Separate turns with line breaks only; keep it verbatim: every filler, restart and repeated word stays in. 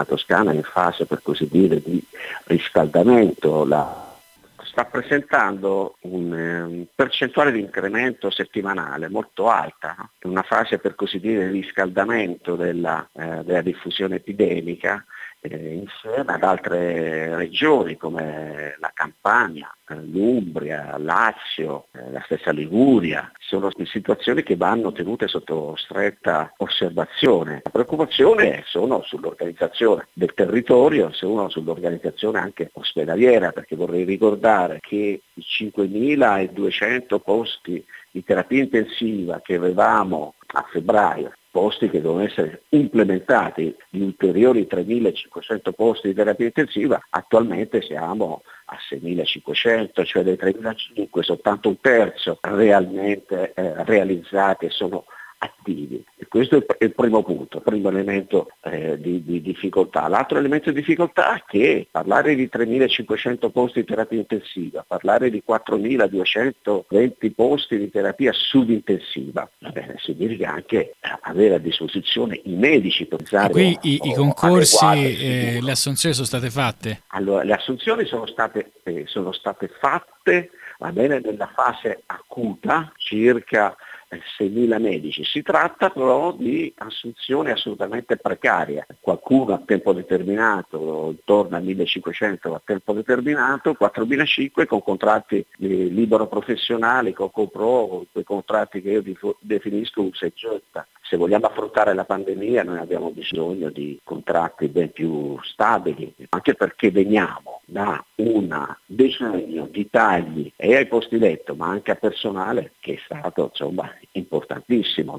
la Toscana è in fase, per così dire, di riscaldamento, la sta presentando un eh, percentuale di incremento settimanale molto alta, no? È una fase, per così dire, di riscaldamento della, eh, della diffusione epidemica, eh, insieme ad altre regioni come la Campania, eh, l'Umbria, Lazio, eh, la stessa Liguria. Sono situazioni che vanno tenute sotto stretta osservazione. La preoccupazione è sono sull'organizzazione del territorio, sono sull'organizzazione anche ospedaliera, perché vorrei ricordare che i cinquemiladuecento posti di terapia intensiva che avevamo a febbraio, posti che devono essere implementati, di ulteriori tremilacinquecento posti di terapia intensiva, attualmente siamo a seimilacinquecento, cioè dei tremilacinquecento soltanto un terzo realmente eh, realizzati e sono attivi. E questo è il, è il primo punto, il primo elemento eh, di, di difficoltà. L'altro elemento di difficoltà è che parlare di tremilacinquecento posti di terapia intensiva, parlare di quattromiladuecentoventi posti di terapia subintensiva, va bene, significa anche avere a disposizione i medici per
E
usare
qui i, i concorsi, eh, le
sicuro.
assunzioni sono state fatte?
Allora, le assunzioni sono state, eh, sono state fatte, va bene, nella fase acuta, circa seimila medici. Si tratta però di assunzioni assolutamente precarie, qualcuno a tempo determinato, intorno a millecinquecento a tempo determinato, quattromilacinquecento con contratti eh, libero professionali, con CoPro, quei contratti che io dif- definisco un seggetta. Se vogliamo affrontare la pandemia noi abbiamo bisogno di contratti ben più stabili, anche perché veniamo da un decennio di tagli e ai posti letto, ma anche a personale che è stato insomma importantissimo.